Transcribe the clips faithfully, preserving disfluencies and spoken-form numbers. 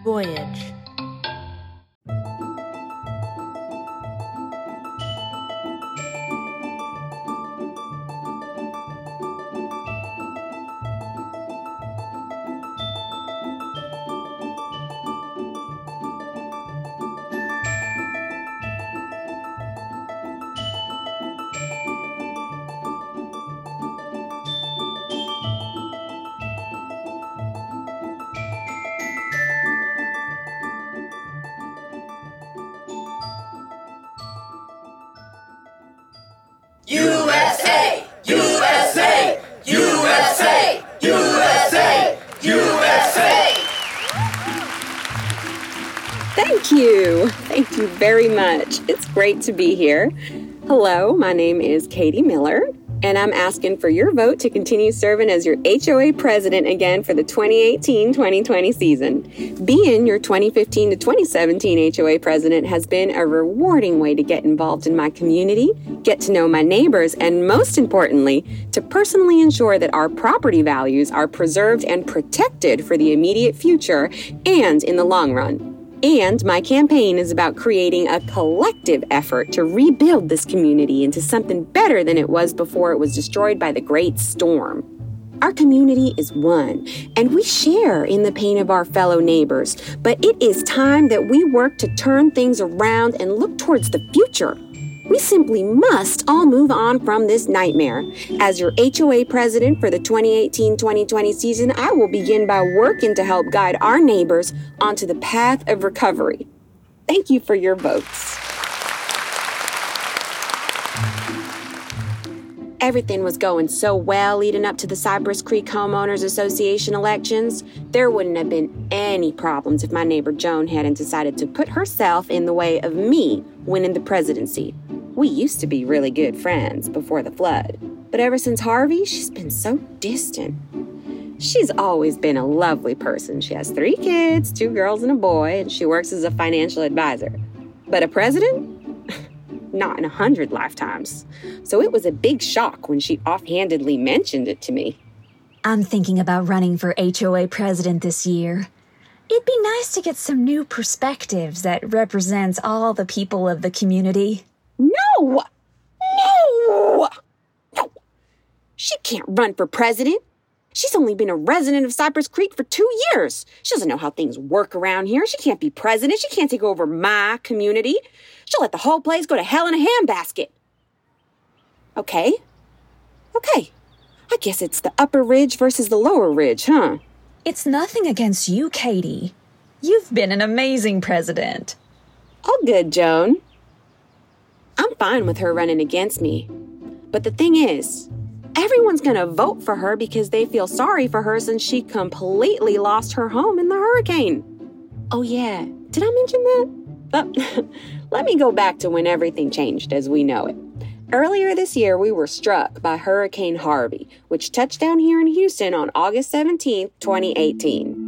Voyage. U S A! U S A! U S A! U S A! U S A! Thank you. Thank you very much. It's great to be here. Hello, my name is Katie Miller, and I'm asking for your vote to continue serving as your H O A president again for the twenty eighteen twenty twenty season. Being your twenty fifteen to twenty seventeen H O A president has been a rewarding way to get involved in my community, get to know my neighbors, and most importantly, to personally ensure that our property values are preserved and protected for the immediate future and in the long run. And my campaign is about creating a collective effort to rebuild this community into something better than it was before it was destroyed by the Great Storm. Our community is one, and we share in the pain of our fellow neighbors, but it is time that we work to turn things around and look towards the future. We simply must all move on from this nightmare. As your H O A president for the twenty eighteen twenty twenty season, I will begin by working to help guide our neighbors onto the path of recovery. Thank you for your votes. Everything was going so well leading up to the Cypress Creek Homeowners Association elections. There wouldn't have been any problems if my neighbor Joan hadn't decided to put herself in the way of me winning the presidency. We used to be really good friends before the flood, but ever since Harvey, she's been so distant. She's always been a lovely person. She has three kids, two girls and a boy, and she works as a financial advisor. But a president? Not in a hundred lifetimes. So it was a big shock when she offhandedly mentioned it to me. I'm thinking about running for H O A president this year. It'd be nice to get some new perspectives that represents all the people of the community. No! No! No! She can't run for president. She's only been a resident of Cypress Creek for two years. She doesn't know how things work around here. She can't be president. She can't take over my community. She'll let the whole place go to hell in a handbasket. Okay. Okay. I guess it's the upper ridge versus the lower ridge, huh? It's nothing against you, Katie. You've been an amazing president. All good, Joan. I'm fine with her running against me. But the thing is, everyone's going to vote for her because they feel sorry for her since she completely lost her home in the hurricane. Oh yeah, did I mention that? Oh, let me go back to when everything changed as we know it. Earlier this year, we were struck by Hurricane Harvey, which touched down here in Houston on August seventeenth, twenty eighteen.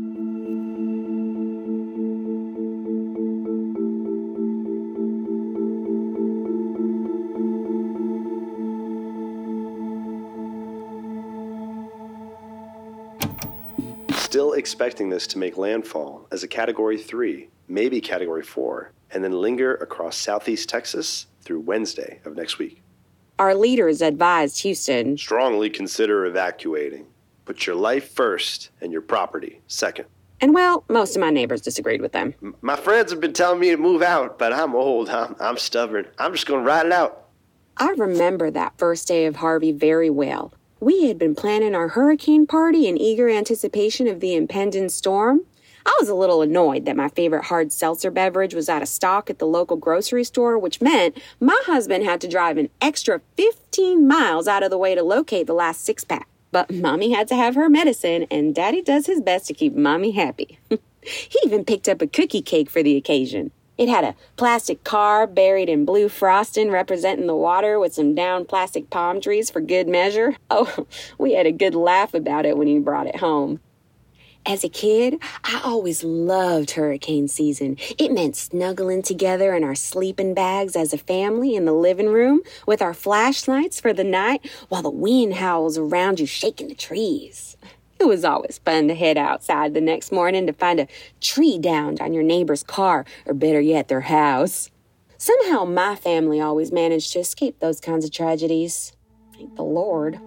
Still expecting this to make landfall as a Category three, maybe Category four, and then linger across southeast Texas through Wednesday of next week. Our leaders advised Houston, Strongly consider evacuating. Put your life first and your property second. and well, most of my neighbors disagreed with them. M- My friends have been telling me to move out, but I'm old. I'm, I'm stubborn. I'm just going to ride it out. I remember that first day of Harvey very well. We had been planning our hurricane party in eager anticipation of the impending storm. I was a little annoyed that my favorite hard seltzer beverage was out of stock at the local grocery store, which meant my husband had to drive an extra fifteen miles out of the way to locate the last six-pack. But Mommy had to have her medicine, and Daddy does his best to keep Mommy happy. He even picked up a cookie cake for the occasion. It had a plastic car buried in blue frosting representing the water with some downed plastic palm trees for good measure. Oh, we had a good laugh about it when he brought it home. As a kid, I always loved hurricane season. It meant snuggling together in our sleeping bags as a family in the living room with our flashlights for the night while the wind howls around you shaking the trees. It was always fun to head outside the next morning to find a tree downed on your neighbor's car, or better yet, their house. Somehow my family always managed to escape those kinds of tragedies. Thank the Lord.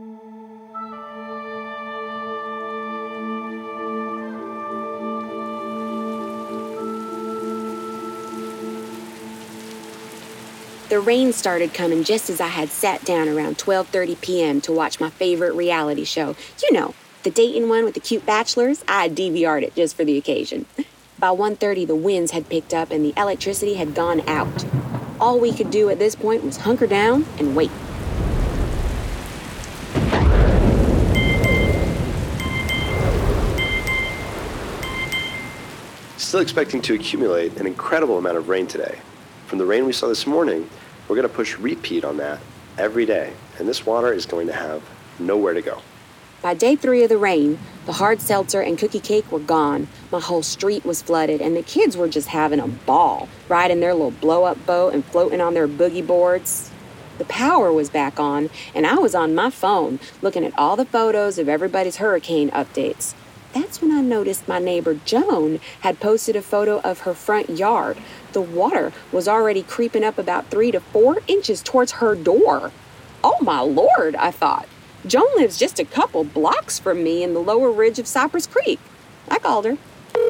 The rain started coming just as I had sat down around twelve thirty p.m. to watch my favorite reality show. You know, the dating one with the cute bachelors. I D V R'd it just for the occasion. By one thirty, the winds had picked up and the electricity had gone out. All we could do at this point was hunker down and wait. Still expecting to accumulate an incredible amount of rain today. From the rain we saw this morning, we're going to push repeat on that every day, and this water is going to have nowhere to go. By day three of the rain, the hard seltzer and cookie cake were gone. My whole street was flooded, and the kids were just having a ball, riding their little blow-up boat and floating on their boogie boards. The power was back on, and I was on my phone looking at all the photos of everybody's hurricane updates. That's when I noticed my neighbor Joan had posted a photo of her front yard. The water was already creeping up about three to four inches towards her door. Oh my Lord, I thought. Joan lives just a couple blocks from me in the lower ridge of Cypress Creek. I called her.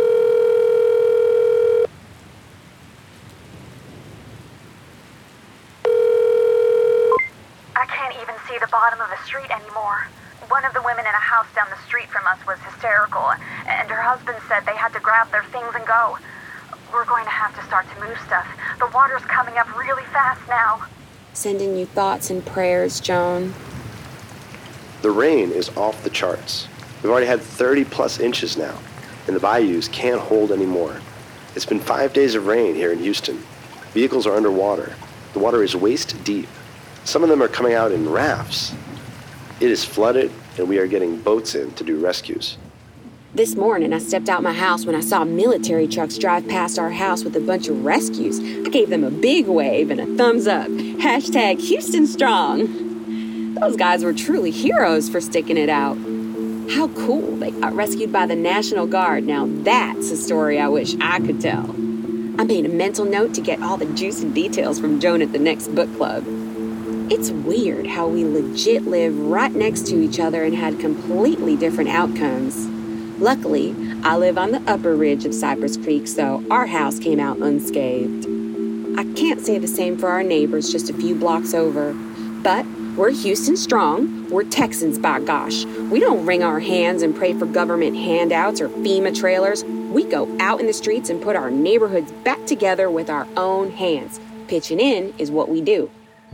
I can't even see the bottom of the street anymore. One of the women in a house down the street from us was hysterical, and her husband said they had to grab their things and go. We're going to have to start to move stuff. The water's coming up really fast now. Sending you thoughts and prayers, Joan. The rain is off the charts. We've already had thirty plus inches now, and the bayous can't hold any more. It's been five days of rain here in Houston. Vehicles are underwater. The water is waist deep. Some of them are coming out in rafts. It is flooded, and we are getting boats in to do rescues. This morning, I stepped out my house when I saw military trucks drive past our house with a bunch of rescues. I gave them a big wave and a thumbs up. Hashtag Houston Strong. Those guys were truly heroes for sticking it out. How cool they got rescued by the National Guard. Now that's a story I wish I could tell. I made a mental note to get all the juicy details from Joan at the next book club. It's weird how we legit live right next to each other and had completely different outcomes. Luckily, I live on the upper ridge of Cypress Creek, so our house came out unscathed. I can't say the same for our neighbors just a few blocks over, but we're Houston Strong. We're Texans, by gosh. We don't wring our hands and pray for government handouts or FEMA trailers. We go out in the streets and put our neighborhoods back together with our own hands. Pitching in is what we do.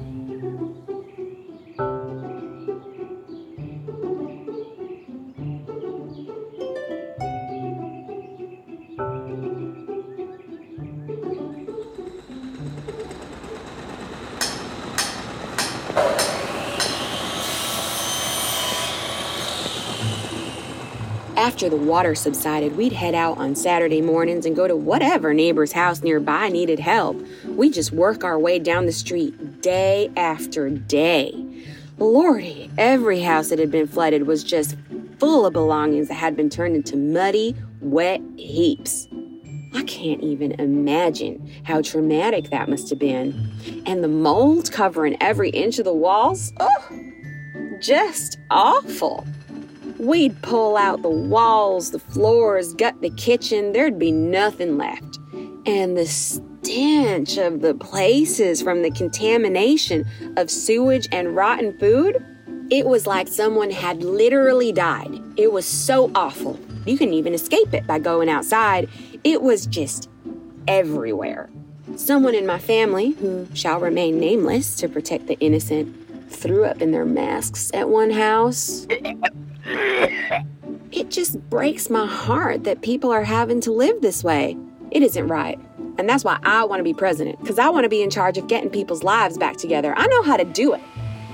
After the water subsided, we'd head out on Saturday mornings and go to whatever neighbor's house nearby needed help. We'd just work our way down the street day after day. Lordy, every house that had been flooded was just full of belongings that had been turned into muddy, wet heaps. I can't even imagine how traumatic that must have been. And the mold covering every inch of the walls, oh, just awful. We'd pull out the walls, the floors, gut the kitchen. There'd be nothing left. And the stench of the places from the contamination of sewage and rotten food, it was like someone had literally died. It was so awful. You couldn't even escape it by going outside. It was just everywhere. Someone in my family, who shall remain nameless to protect the innocent, threw up in their masks at one house. It just breaks my heart that people are having to live this way. It isn't right. And that's why I want to be president, because I want to be in charge of getting people's lives back together. I know how to do it.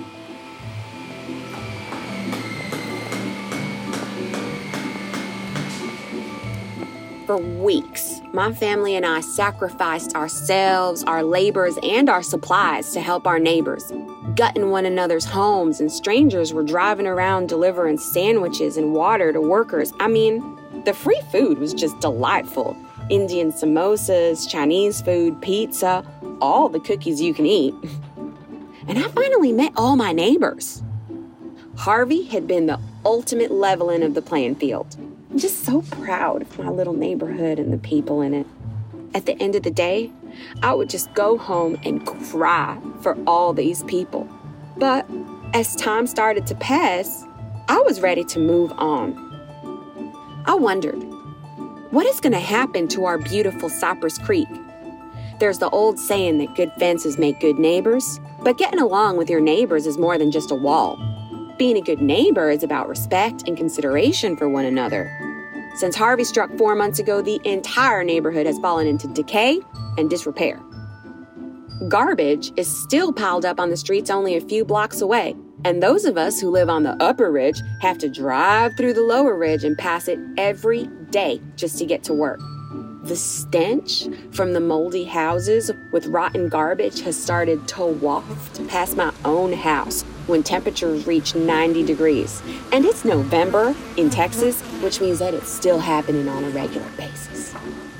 For weeks, my family and I sacrificed ourselves, our labors, and our supplies to help our neighbors. gutting one another's homes, and strangers were driving around delivering sandwiches and water to workers. I mean, the free food was just delightful. Indian samosas, Chinese food, pizza, all the cookies you can eat. And I finally met all my neighbors. Harvey had been the ultimate leveling of the playing field. I'm just so proud of my little neighborhood and the people in it. At the end of the day, I would just go home and cry for all these people. But as time started to pass, I was ready to move on. I wondered, what is going to happen to our beautiful Cypress Creek? There's the old saying that good fences make good neighbors, but getting along with your neighbors is more than just a wall. Being a good neighbor is about respect and consideration for one another. Since Harvey struck four months ago, the entire neighborhood has fallen into decay and disrepair. Garbage is still piled up on the streets only a few blocks away, and those of us who live on the upper ridge have to drive through the lower ridge and pass it every day just to get to work. The stench from the moldy houses with rotten garbage has started to waft past my own house when temperatures reach ninety degrees. And it's November in Texas, which means that it's still happening on a regular basis.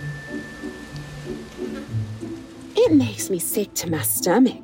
It makes me sick to my stomach.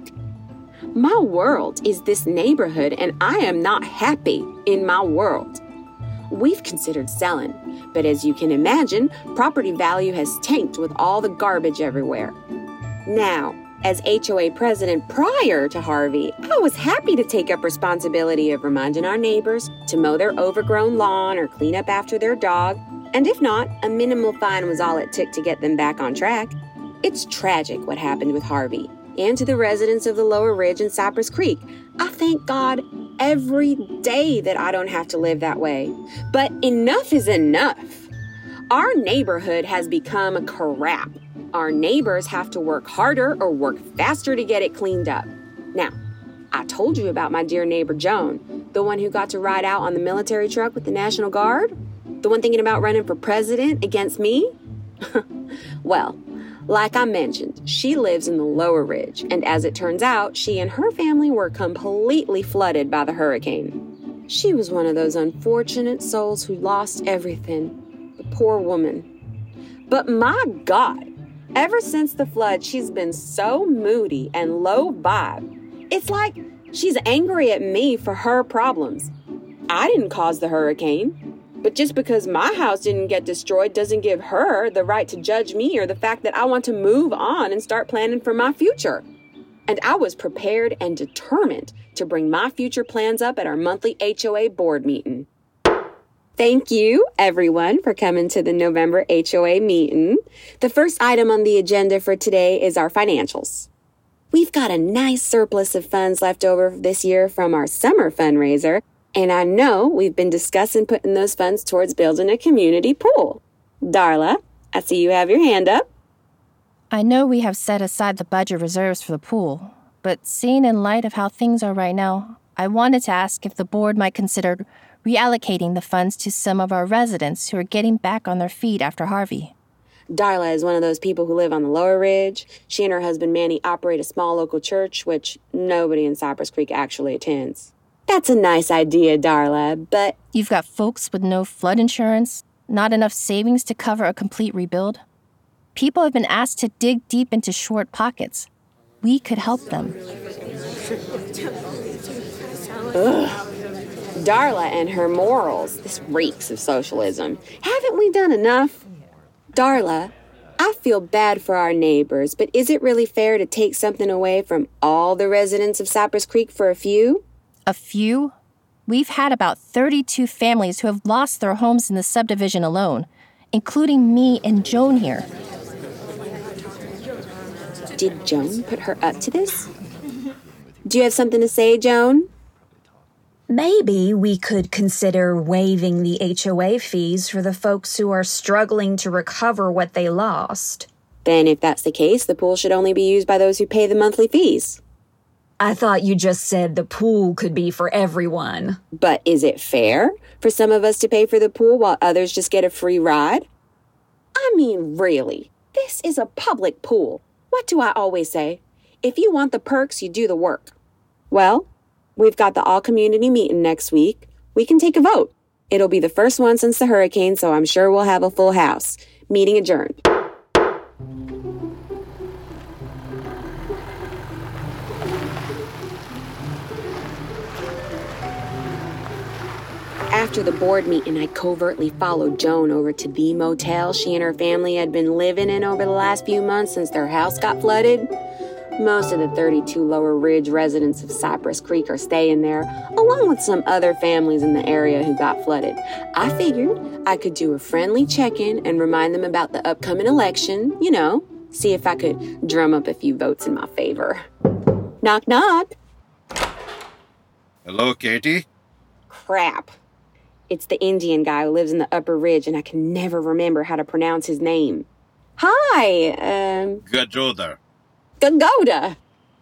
My world is this neighborhood, and I am not happy in my world. We've considered selling, but as you can imagine, property value has tanked with all the garbage everywhere. Now, as H O A president prior to Harvey, I was happy to take up responsibility of reminding our neighbors to mow their overgrown lawn or clean up after their dog, and if not, a minimal fine was all it took to get them back on track. It's tragic what happened with Harvey, and to the residents of the Lower Ridge and Cypress Creek. I thank God every day that I don't have to live that way. But enough is enough. Our neighborhood has become crap. Our neighbors have to work harder or work faster to get it cleaned up. Now, I told you about my dear neighbor Joan, the one who got to ride out on the military truck with the National Guard, the one thinking about running for president against me. Well, like I mentioned, she lives in the Lower Ridge, and as it turns out, she and her family were completely flooded by the hurricane. She was one of those unfortunate souls who lost everything. The poor woman. But my God, ever since the flood, she's been so moody and low vibe. It's like she's angry at me for her problems. I didn't cause the hurricane. But just because my house didn't get destroyed doesn't give her the right to judge me or the fact that I want to move on and start planning for my future. And I was prepared and determined to bring my future plans up at our monthly H O A board meeting. Thank you, everyone, for coming to the November H O A meeting. The first item on the agenda for today is our financials. We've got a nice surplus of funds left over this year from our summer fundraiser, and I know we've been discussing putting those funds towards building a community pool. Darla, I see you have your hand up. I know we have set aside the budget reserves for the pool, but seeing in light of how things are right now, I wanted to ask if the board might consider reallocating the funds to some of our residents who are getting back on their feet after Harvey. Darla is one of those people who live on the Lower Ridge. She and her husband Manny operate a small local church, which nobody in Cypress Creek actually attends. That's a nice idea, Darla, but... You've got folks with no flood insurance, not enough savings to cover a complete rebuild. People have been asked to dig deep into short pockets. We could help them. Ugh. Darla and her morals. This reeks of socialism. Haven't we done enough? Darla, I feel bad for our neighbors, but is it really fair to take something away from all the residents of Cypress Creek for a few? A few? We've had about thirty-two families who have lost their homes in the subdivision alone, including me and Joan here. Did Joan put her up to this? Do you have something to say, Joan? Maybe we could consider waiving the H O A fees for the folks who are struggling to recover what they lost. Then if that's the case, the pool should only be used by those who pay the monthly fees. I thought you just said the pool could be for everyone. But is it fair for some of us to pay for the pool while others just get a free ride? I mean, really, this is a public pool. What do I always say? If you want the perks, you do the work. Well, we've got the all-community meeting next week. We can take a vote. It'll be the first one since the hurricane, so I'm sure we'll have a full house. Meeting adjourned. After the board meeting, I covertly followed Joan over to the motel she and her family had been living in over the last few months since their house got flooded. Most of the thirty-two Lower Ridge residents of Cypress Creek are staying there, along with some other families in the area who got flooded. I figured I could do a friendly check-in and remind them about the upcoming election, you know, see if I could drum up a few votes in my favor. Knock, knock. Hello, Katie? Crap. It's the Indian guy who lives in the Upper Ridge, and I can never remember how to pronounce his name. Hi, um... Gajodar. Gagoda.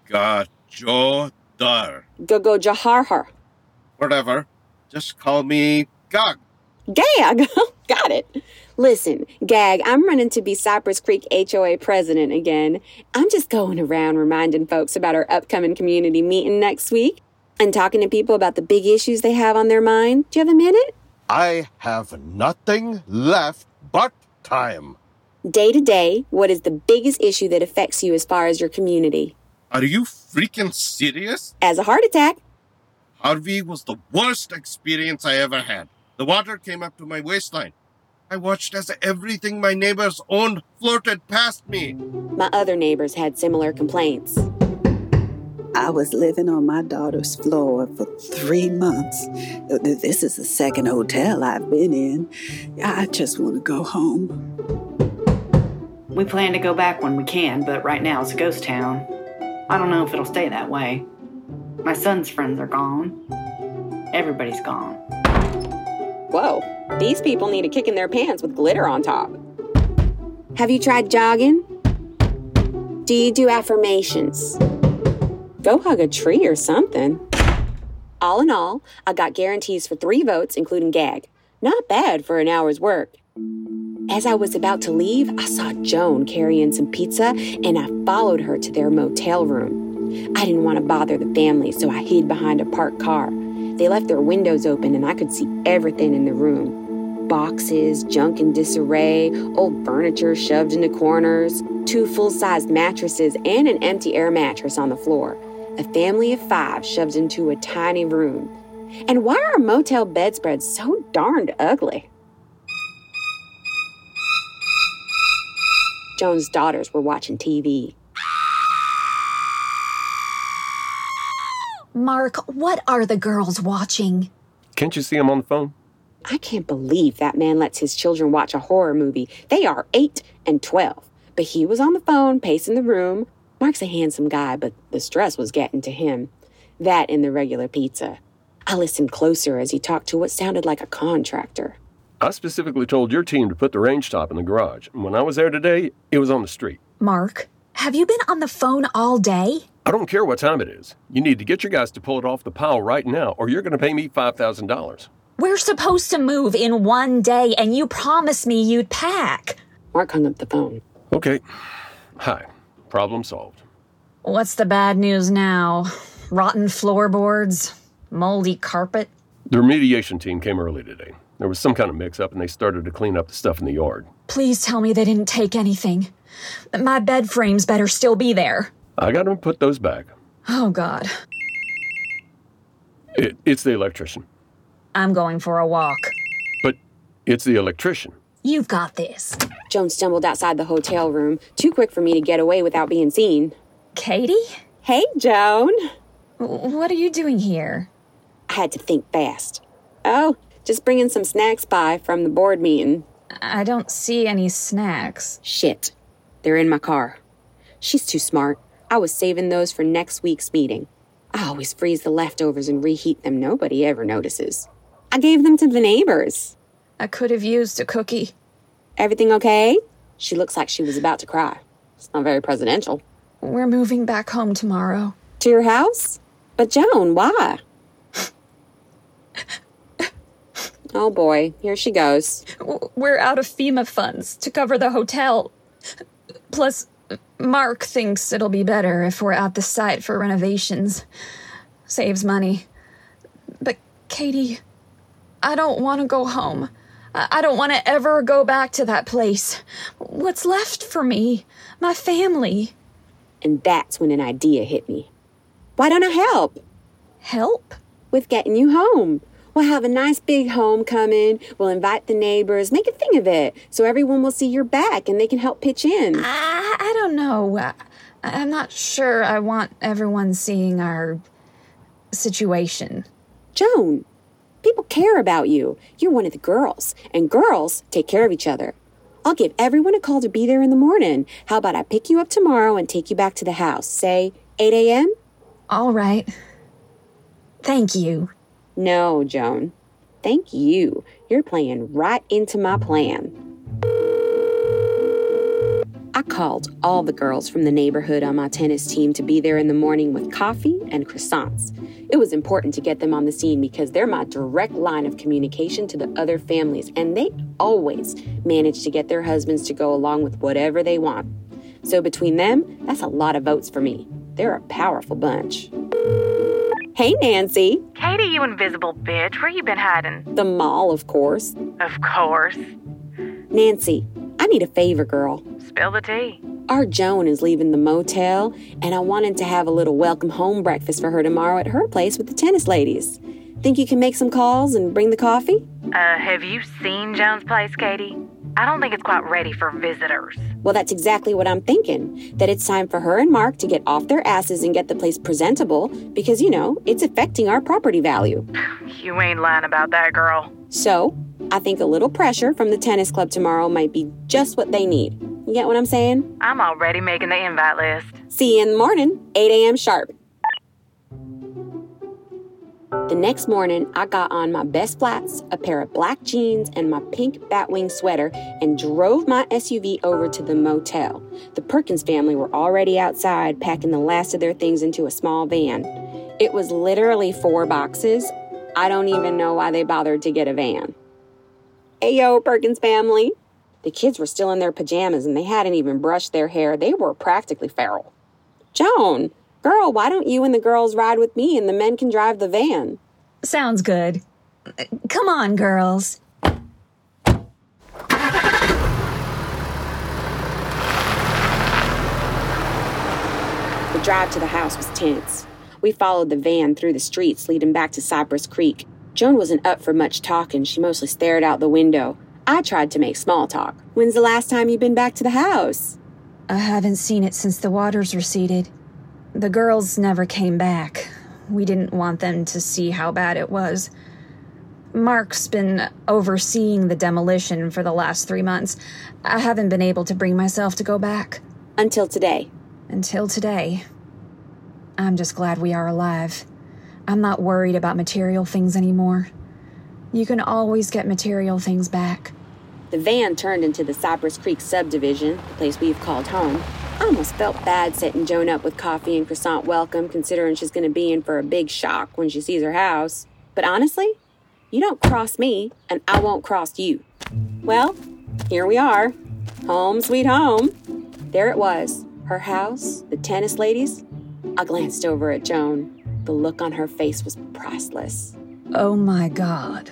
Gajodar. Gagojaharhar. Whatever. Just call me Gag. Gag. Got it. Listen, Gag, I'm running to be Cypress Creek H O A president again. I'm just going around reminding folks about our upcoming community meeting next week and talking to people about the big issues they have on their mind. Do you have a minute? I have nothing left but time. Day to day, what is the biggest issue that affects you as far as your community? Are you freaking serious? As a heart attack. Harvey was the worst experience I ever had. The water came up to my waistline. I watched as everything my neighbors owned floated past me. My other neighbors had similar complaints. I was living on my daughter's floor for three months. This is the second hotel I've been in. I just want to go home. We plan to go back when we can, but right now it's a ghost town. I don't know if it'll stay that way. My son's friends are gone. Everybody's gone. Whoa, these people need a kick in their pants with glitter on top. Have you tried jogging? Do you do affirmations? Go hug a tree or something. All in all, I got guarantees for three votes, including Gag. Not bad for an hour's work. As I was about to leave, I saw Joan carrying some pizza, and I followed her to their motel room. I didn't want to bother the family, so I hid behind a parked car. They left their windows open, and I could see everything in the room. Boxes, junk in disarray, old furniture shoved into corners, two full-sized mattresses, and an empty air mattress on the floor. A family of five shoved into a tiny room. And why are motel bedspreads so darned ugly? Joan's daughters were watching T V. Mark, what are the girls watching? Can't you see them on the phone? I can't believe that man lets his children watch a horror movie. They are eight and twelve. But he was on the phone, pacing the room. Mark's a handsome guy, but the stress was getting to him. That and the regular pizza. I listened closer as he talked to what sounded like a contractor. I specifically told your team to put the range top in the garage. And when I was there today, it was on the street. Mark, have you been on the phone all day? I don't care what time it is. You need to get your guys to pull it off the pile right now, or you're going to pay me five thousand dollars. We're supposed to move in one day, and you promised me you'd pack. Mark hung up the phone. Okay. Hi. Problem solved. What's the bad news now? Rotten floorboards? Moldy carpet? The remediation team came early today. There was some kind of mix-up, and they started to clean up the stuff in the yard. Please tell me they didn't take anything. My bed frames better still be there. I got them to put those back. Oh, God. It, it's the electrician. I'm going for a walk. But it's the electrician. You've got this. Joan stumbled outside the hotel room, too quick for me to get away without being seen. Katie? Hey, Joan. What are you doing here? I had to think fast. Oh, just bringing some snacks by from the board meeting. I don't see any snacks. Shit. They're in my car. She's too smart. I was saving those for next week's meeting. I always freeze the leftovers and reheat them. Nobody ever notices. I gave them to the neighbors. I could have used a cookie. Everything okay? She looks like she was about to cry. It's not very presidential. We're moving back home tomorrow. To your house? But Joan, why? Oh boy, here she goes. We're out of FEMA funds to cover the hotel. Plus, Mark thinks it'll be better if we're at the site for renovations. saves money. But, Katie, I don't want to go home. I don't want to ever go back to that place. What's left for me? My family. And that's when an idea hit me. Why don't I help? Help? With getting you home. We'll have a nice big homecoming. We'll invite the neighbors. Make a thing of it so everyone will see you're back and they can help pitch in. I, I don't know. I, I'm not sure I want everyone seeing our situation. Joan, people care about you. You're one of the girls, and girls take care of each other. I'll give everyone a call to be there in the morning. How about I pick you up tomorrow and take you back to the house? Say eight a.m.? All right. Thank you. No, Joan. Thank you. You're playing right into my plan. I called all the girls from the neighborhood on my tennis team to be there in the morning with coffee and croissants. It was important to get them on the scene because they're my direct line of communication to the other families, and they always manage to get their husbands to go along with whatever they want. So between them, that's a lot of votes for me. They're a powerful bunch. Hey, Nancy. Katie, you invisible bitch. Where you been hiding? The mall, of course. Of course. Nancy, I need a favor, girl. Spill the tea. Our Joan is leaving the motel, and I wanted to have a little welcome home breakfast for her tomorrow at her place with the tennis ladies. Think you can make some calls and bring the coffee? Uh, have you seen Joan's place, Katie? I don't think it's quite ready for visitors. Well, that's exactly what I'm thinking, that it's time for her and Mark to get off their asses and get the place presentable because, you know, it's affecting our property value. You ain't lying about that, girl. So, I think a little pressure from the tennis club tomorrow might be just what they need. You get what I'm saying? I'm already making the invite list. See you in the morning, eight a.m. sharp. The next morning, I got on my best flats, a pair of black jeans, and my pink Batwing sweater and drove my S U V over to the motel. The Perkins family were already outside packing the last of their things into a small van. It was literally four boxes. I don't even know why they bothered to get a van. Ayo, Perkins family. The kids were still in their pajamas and they hadn't even brushed their hair. They were practically feral. Joan, girl, why don't you and the girls ride with me and the men can drive the van? Sounds good. Come on, girls. The drive to the house was tense. We followed the van through the streets leading back to Cypress Creek. Joan wasn't up for much talking. She mostly stared out the window. I tried to make small talk. When's the last time you've been back to the house? I haven't seen it since the waters receded. The girls never came back. We didn't want them to see how bad it was. Mark's been overseeing the demolition for the last three months. I haven't been able to bring myself to go back. Until today. Until today. I'm just glad we are alive. I'm not worried about material things anymore. You can always get material things back. The van turned into the Cypress Creek subdivision, the place we've called home. I almost felt bad setting Joan up with coffee and croissant welcome, considering she's going to be in for a big shock when she sees her house. But honestly, you don't cross me, and I won't cross you. Well, here we are. Home sweet home. There it was. Her house, the tennis ladies. I glanced over at Joan. The look on her face was priceless. Oh my God.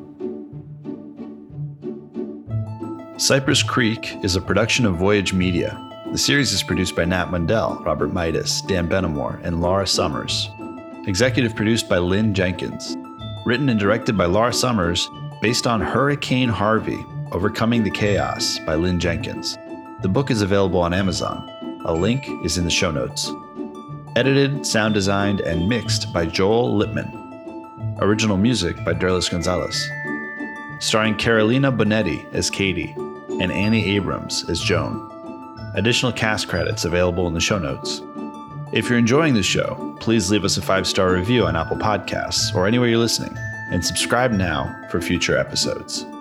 Cypress Creek is a production of Voyage Media. The series is produced by Nat Mundell, Robert Midas, Dan Benamore, and Laura Summers. Executive produced by Lynn Jenkins. Written and directed by Laura Summers, based on Hurricane Harvey, Overcoming the Chaos by Lynn Jenkins. The book is available on Amazon. A link is in the show notes. Edited, sound designed, and mixed by Joel Lippman. Original music by Derlis Gonzalez. Starring Carolina Bonetti as Katie and Annie Abrams as Joan. Additional cast credits available in the show notes. If you're enjoying the show, please leave us a five-star review on Apple Podcasts or anywhere you're listening, and subscribe now for future episodes.